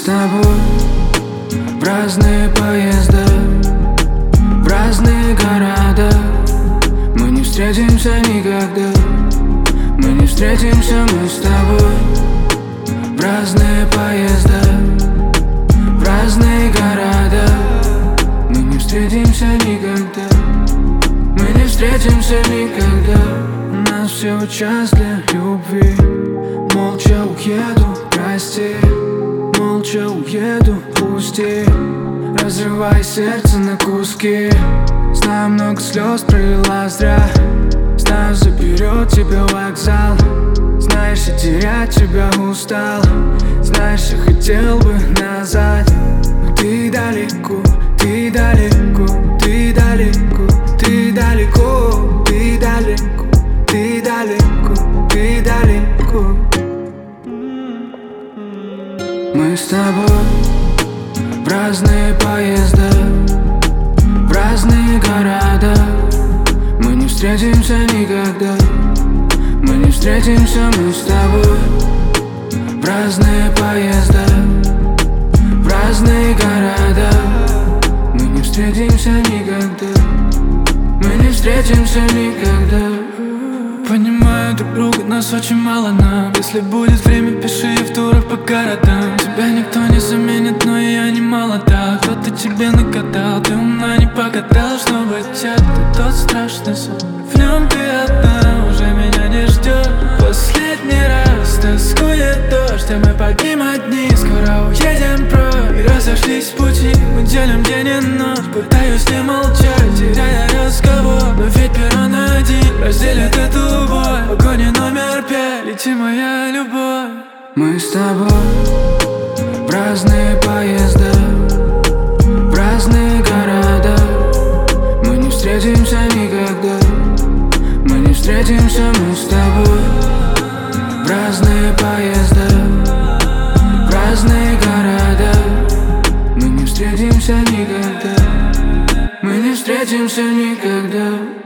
с тобой в разные поезда, в разные города. Мы не встретимся никогда. Мы не встретимся, мы с тобой в разные поезда, в разные города. Мы не встретимся никогда. Мы не встретимся никогда. У нас всего час для любви. Молча уеду, прости. Молча уеду, пусти. Разрывай сердце на куски. Знаю, много слез пролила зря. Знаю, заберет тебя вокзал. Знаешь, я терять тебя устал. Знаешь, я хотел бы назад. Но ты далеко, ты далеко, ты далеко, ты далеко, ты далеко, ты далеко, ты далеко. Мы с тобой в разные поезда, в разные города. Мы не встретимся никогда. Мы не встретимся, мы с тобой в разные поезда, в разные города. Мы не встретимся никогда. Мы не встретимся никогда. Понимаю друг друга, нас очень мало нам. Если будет время, пиши, я в турах по городам. Тебя никто не заменит, но и я не молода. Кто-то тебе накатал, ты умна не погадал. Чтобы тебя ты тот страшный сон. В нем ты одна, уже меня не ждет. Последний раз тоскует дождь, а мы погибнем одни. Скоро уедем прочь и разошлись пути. Мы делим день и ночь, пытаюсь не молчать, теряя разговор. Но ведь перрон один разделит эту боль. В вагоне номер 5, лети, моя любовь. Мы с тобой в разные поезда, в разные города. Мы не встретимся никогда. Мы не встретимся, мы с тобой в разные поезда, в разные города. Мы не встретимся никогда. Мы не встретимся никогда.